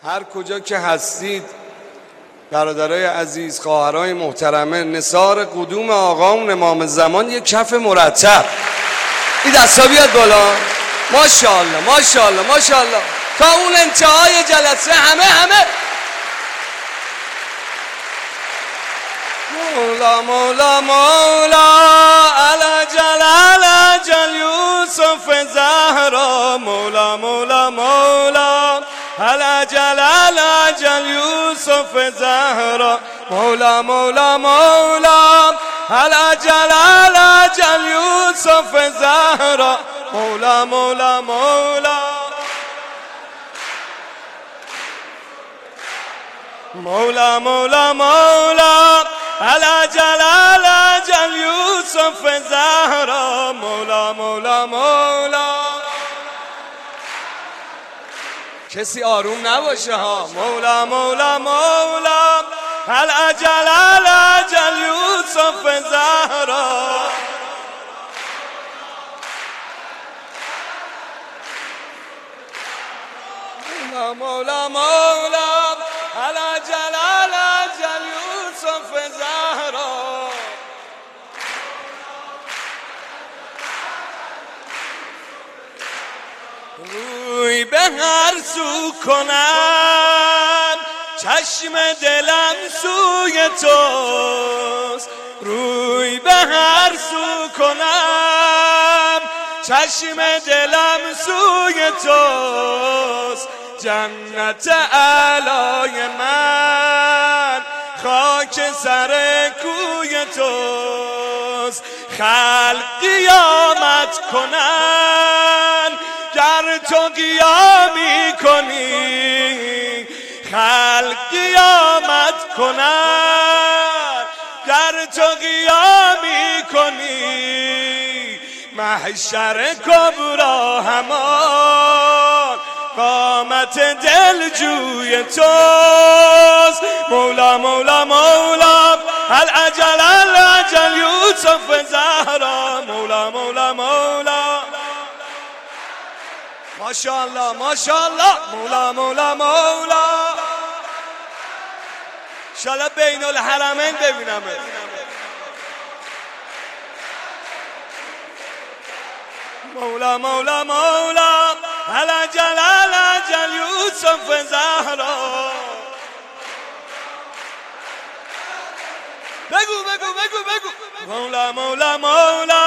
هر کجا که هستید برادرای عزیز، خواهرای محترمه، نثار قدوم آقامون امام زمان یک کف مرتب. این دستا بیاد بالا. ماشاءالله ماشاءالله ماشاءالله. تا اون انتهای جلسه همه مولا مولا مولا الجل الجل یوسف زهرا مولا مولا مولا الجل الجل یوسف زهرا مولا مولا مولا الجل الجل یوسف زهرا مولا مولا مولا مولا مولا مولا الجل الجل یوسف زهرا مولا مولا مولا. کسی آروم نباشه ها. مولا مولا مولا الجل الجل یوسف زهرا مولا مولا مولا الجل الجل یوسف زهرا. روی به هر سو کنم چشم دلم سوی توست. روی به هر سو کنم چشم دلم سوی توست. جنت علای من خاک سر کوی توست. خلق قیامت کنن گر تو قیامی کنی. خلق قیامت کنن گر تو قیامی کنی. محشر کبرا همان قامت دلجوی توست. مولا مولا مولا الجل الجل یوسف زهرا مولا مولا مولا. ماشاءالله ماشاءالله. مولا مولا مولا. انشاءالله بین الحرمین ببینم. مولا مولا مولا الجل الجل یوسف زهرا. بگو بگو بگو بگو. مولا مولا مولا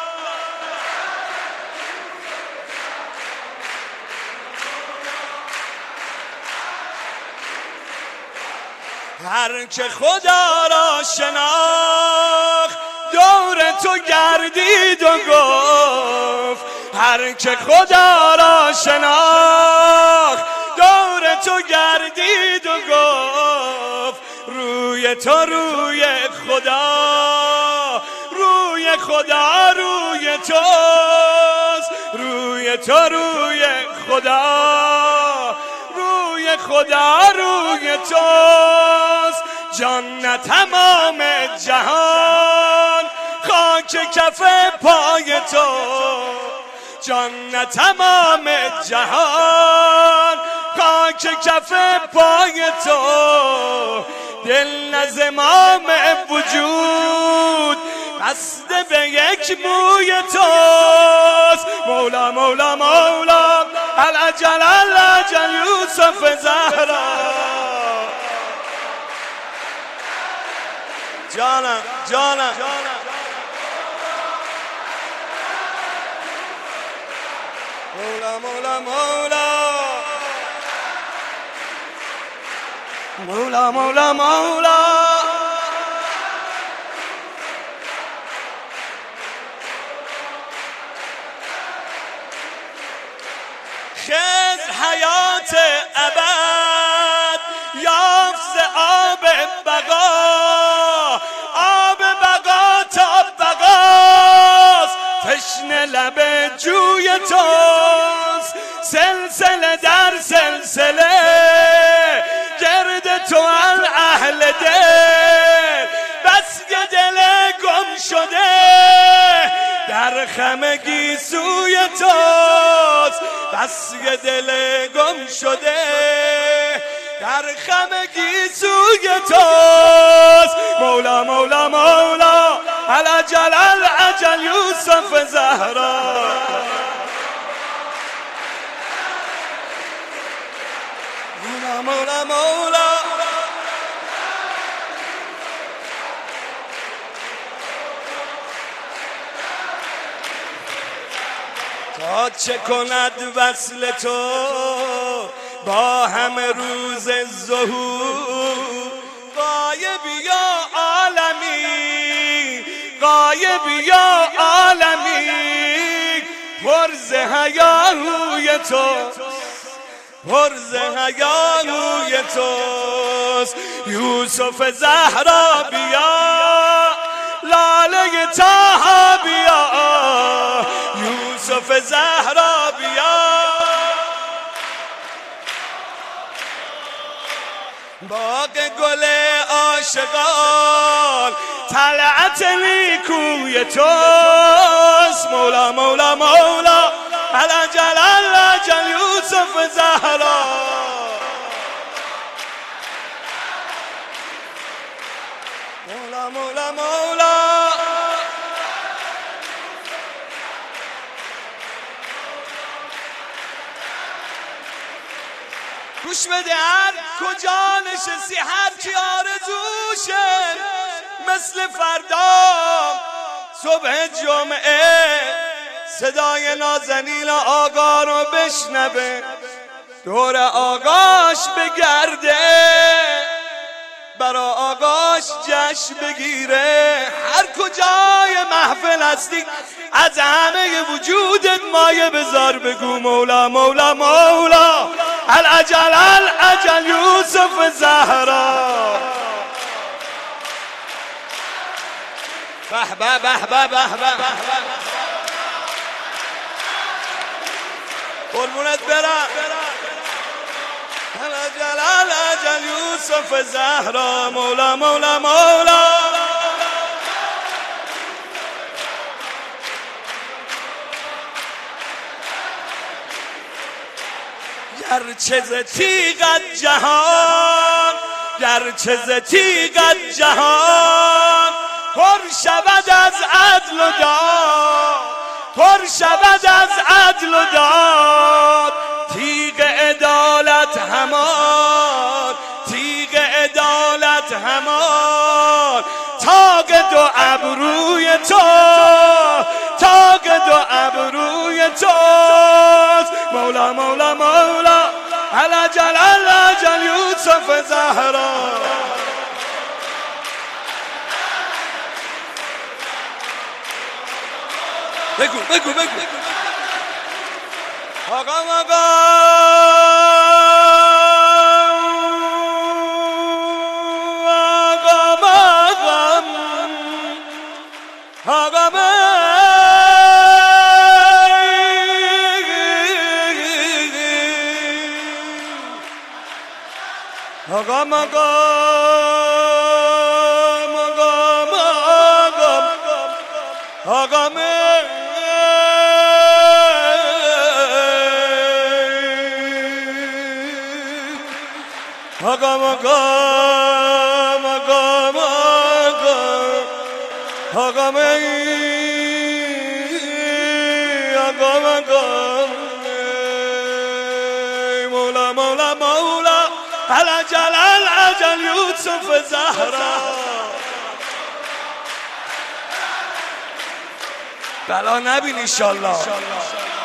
هر که خدا را شناخت دور تو گردید و گفت. هر که خدا را شناخت دور تو گردید و گفت. روی تو روی خدا روی خدا روی توست. روی تو روی خدا روی خدا روی توست. جان نه تمام جهان خاک کف پای تو. جان نه تمام جهان خاک کف پای تو. دل نه زمام وجود بسته به یک موی توست. مولا مولا مولا الجل الجل یوسف زهرا. جانم جانم مولا مولا مولا مولا مولا مولا. خضر حیات ابد یافت ز آب بقا. آب بقا تا بقاست تشنه لب جوی توست. سلسله در سلسله گرد تو اهل دل. بس که دل گم شده در خم گیسوی توست. بس که دل گم شده در خمگی سوی توست مولا مولا مولا العجل العجل یوسف زهرا مولا مولا مولا تا چه کند وصل تو با همه روز ظهور غایب یا عالمی غایب یا عالمی پرز حیاهوی تو پرز حیاهوی توست یوسف زهرا بیا لاله طه بیا یوسف زهرا بیا باغ گل عاشقان طلعت نیکوی توست مولا مولا مولا العجل العجل یوسف زهرا مولا مولا مولا گوش بده هر کجا نشستی هر چی آرزوشه مثل فردا صبح جمعه صدای نازنین آقا رو بشنوه دور آقاش بگرده برا آقاش جشن بگیره هر کجای محفل هستی از همه وجودت مایه بذار بگو مولا مولا مولا العجل العجل یوسف زهرا به به به به به به قربونت برم العجل العجل یوسف زهرا مولا مولا مولا گرچه ز تیغت جهان گرچه ز تیغت جهان پر شود از عدل و داد پر شود از عدل و داد تیغ عدالت همان تیغ عدالت همان تاج دو ابروی تو تاج دو ابروی تو مولا مولا مولا العجل العجل یوسف زهرا بگو بگو بگو آقا آقا آقا مولا مولا مولا العجل العجل یوسف زهرا بلا نبین انشالله